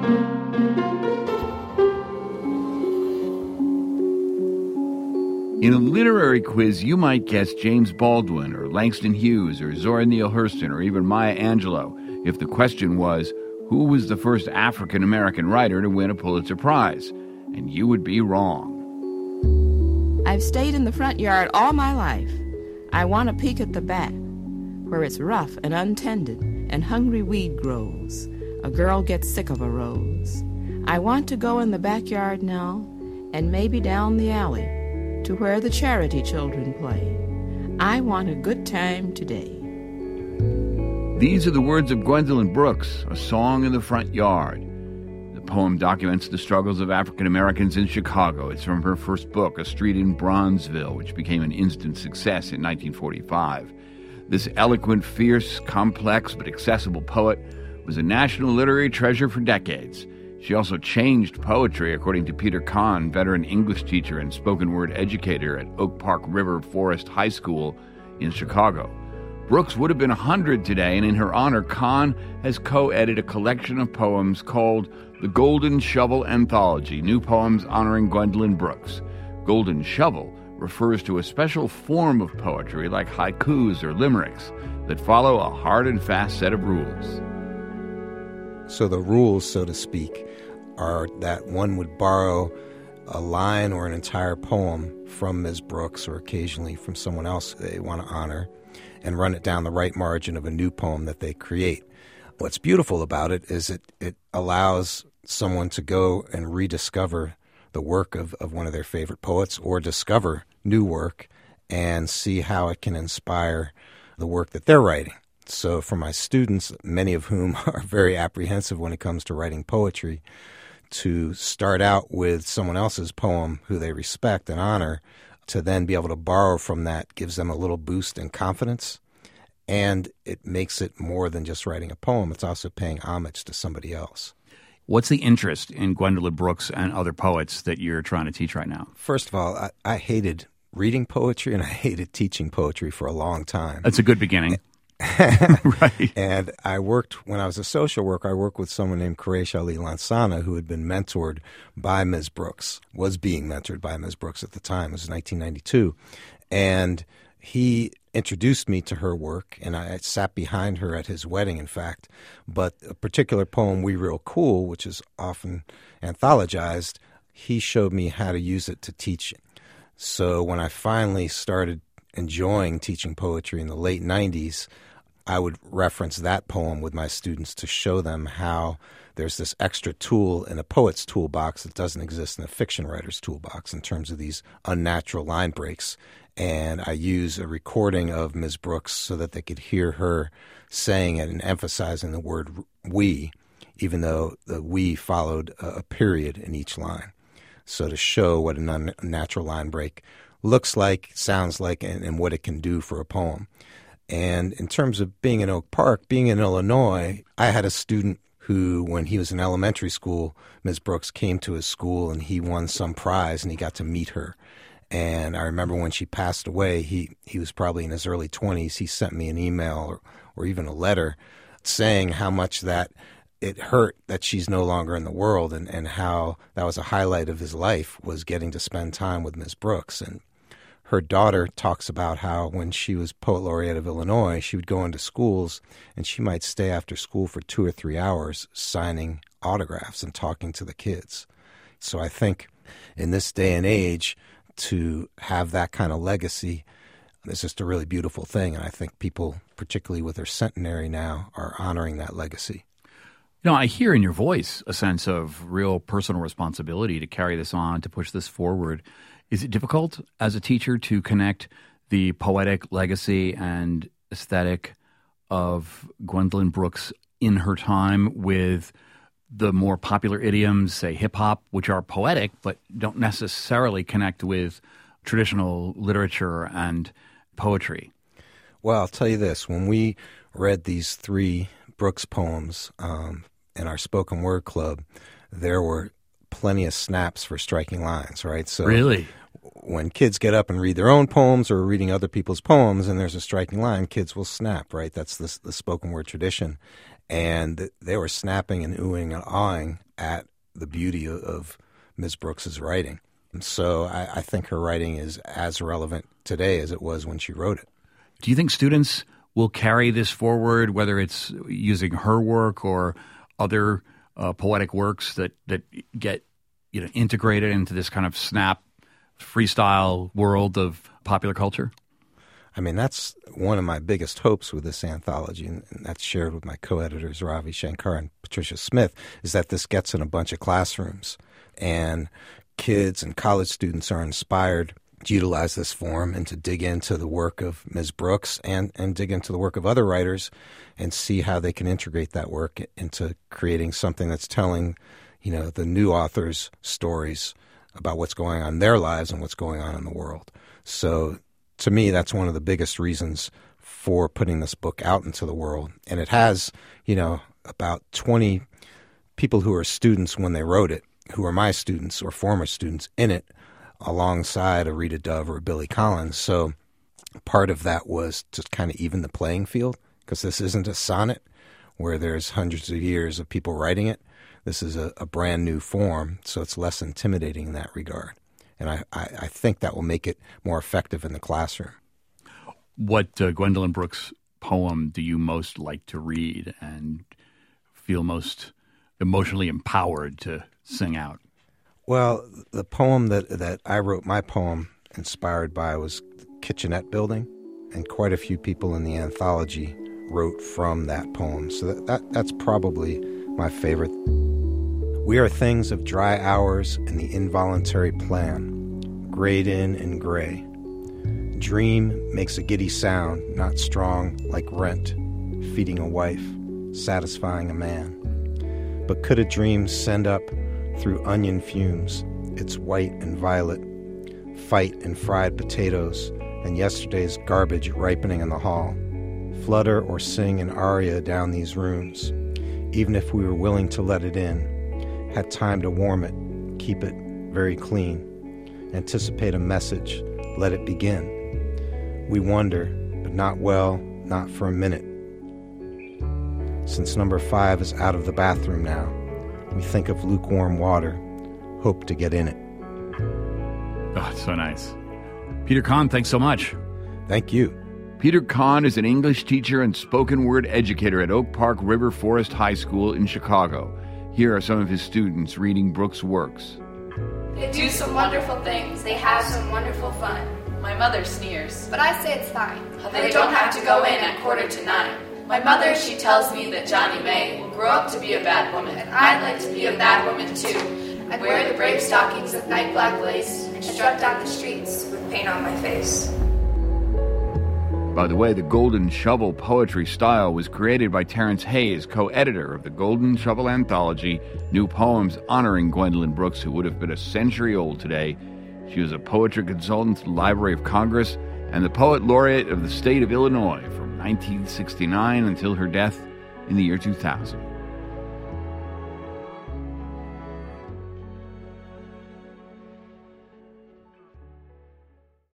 In a literary quiz, you might guess James Baldwin or Langston Hughes or Zora Neale Hurston or even Maya Angelou if the question was, who was the first African-American writer to win a Pulitzer Prize? And you would be wrong. I've stayed in the front yard all my life. I want to peek at the back, where it's rough and untended and hungry weed grows. A girl gets sick of a rose. I want to go in the backyard now and maybe down the alley to where the charity children play. I want a good time today. These are the words of Gwendolyn Brooks, A Song in the Front Yard. The poem documents the struggles of African Americans in Chicago. It's from her first book, A Street in Bronzeville, which became an instant success in 1945. This eloquent, fierce, complex, but accessible poet was a national literary treasure for decades. She also changed poetry, according to Peter Kahn, veteran English teacher and spoken word educator at Oak Park River Forest High School in Chicago. Brooks would have been 100 today, and in her honor, Kahn has co-edited a collection of poems called The Golden Shovel Anthology, New Poems Honoring Gwendolyn Brooks. Golden Shovel refers to a special form of poetry like haikus or limericks that follow a hard and fast set of rules. So the rules, so to speak, are that one would borrow a line or an entire poem from Ms. Brooks or occasionally from someone else they want to honor and run it down the right margin of a new poem that they create. What's beautiful about it is it allows someone to go and rediscover the work of one of their favorite poets or discover new work and see how it can inspire the work that they're writing. So for my students, many of whom are very apprehensive when it comes to writing poetry, to start out with someone else's poem who they respect and honor, to then be able to borrow from that gives them a little boost in confidence. And it makes it more than just writing a poem. It's also paying homage to somebody else. What's the interest in Gwendolyn Brooks and other poets that you're trying to teach right now? First of all, I hated reading poetry and I hated teaching poetry for a long time. That's a good beginning. Right. And I worked, when I was a social worker, I worked with someone named Quraish Ali Lansana, who had been mentored by Ms. Brooks, was being mentored by Ms. Brooks at the time. It was 1992. And he introduced me to her work, and I sat behind her at his wedding, in fact. But a particular poem, We Real Cool, which is often anthologized, he showed me how to use it to teach. So when I finally started enjoying teaching poetry in the late 90s, I would reference that poem with my students to show them how there's this extra tool in a poet's toolbox that doesn't exist in a fiction writer's toolbox in terms of these unnatural line breaks. And I use a recording of Ms. Brooks so that they could hear her saying it and emphasizing the word we, even though the we followed a period in each line. So to show what an unnatural line break looks like, sounds like, and what it can do for a poem. And in terms of being in Oak Park, being in Illinois, I had a student who, when he was in elementary school, Ms. Brooks came to his school and he won some prize and he got to meet her. And I remember when she passed away, he was probably in his early 20s. He sent me an email or even a letter saying how much that it hurt that she's no longer in the world and how that was a highlight of his life was getting to spend time with Ms. Brooks. And her daughter talks about how when she was Poet Laureate of Illinois, she would go into schools and she might stay after school for 2 or 3 hours signing autographs and talking to the kids. So I think in this day and age, to have that kind of legacy is just a really beautiful thing. And I think people, particularly with their centenary now, are honoring that legacy. You know, I hear in your voice a sense of real personal responsibility to carry this on, to push this forward. Is it difficult as a teacher to connect the poetic legacy and aesthetic of Gwendolyn Brooks in her time with the more popular idioms, say hip-hop, which are poetic but don't necessarily connect with traditional literature and poetry? Well, I'll tell you this. When we read these 3 Brooks poems in our spoken word club, there were plenty of snaps for striking lines, right? So really? When kids get up and read their own poems or reading other people's poems and there's a striking line, kids will snap, right? That's the spoken word tradition. and they were snapping and oohing and awing at the beauty of Ms. Brooks's writing. So I think her writing is as relevant today as it was when she wrote it. Do you think students will carry this forward, whether it's using her work or other poetic works that get integrated into this kind of snap freestyle world of popular culture? I mean, that's one of my biggest hopes with this anthology, and that's shared with my co-editors Ravi Shankar and Patricia Smith, is that this gets in a bunch of classrooms and kids and college students are inspired to utilize this form and to dig into the work of Ms. Brooks and dig into the work of other writers and see how they can integrate that work into creating something that's telling, the new authors' stories about what's going on in their lives and what's going on in the world. So to me, that's one of the biggest reasons for putting this book out into the world. And it has, about 20 people who are students when they wrote it, who are my students or former students in it, alongside a Rita Dove or a Billy Collins. So part of that was to kind of even the playing field, because this isn't a sonnet where there's hundreds of years of people writing it. This is a brand new form, so it's less intimidating in that regard. And I think that will make it more effective in the classroom. What Gwendolyn Brooks poem do you most like to read and feel most emotionally empowered to sing out? Well, the poem that I wrote, my poem inspired by, was the Kitchenette Building, and quite a few people in the anthology wrote from that poem. So that's probably my favorite. We are things of dry hours and the involuntary plan, grayed in and gray. Dream makes a giddy sound, not strong like rent, feeding a wife, satisfying a man. But could a dream send up through onion fumes, its white and violet, fight and fried potatoes, and yesterday's garbage ripening in the hall, flutter or sing an aria down these rooms, even if we were willing to let it in, had time to warm it, keep it very clean, anticipate a message, let it begin. We wonder, but not well, not for a minute. Since number 5 is out of the bathroom now, we think of lukewarm water, hope to get in it. Oh, it's so nice. Peter Kahn, thanks so much. Thank you. Peter Kahn is an English teacher and spoken word educator at Oak Park River Forest High School in Chicago. Here are some of his students reading Brooks' works. They do some wonderful things. They have some wonderful fun. My mother sneers. But I say it's fine. They don't have to go in at 8:45. My mother, she tells me that Johnny May will grow up to be a bad woman. And I'd like to be a bad woman too. I'd wear the brave stockings of night black lace and strut down the streets with paint on my face. By the way, the Golden Shovel poetry style was created by Terrence Hayes, co-editor of the Golden Shovel anthology, New Poems honoring Gwendolyn Brooks, who would have been a century old today. She was a poetry consultant to the Library of Congress and the poet laureate of the state of Illinois from 1969 until her death in the year 2000.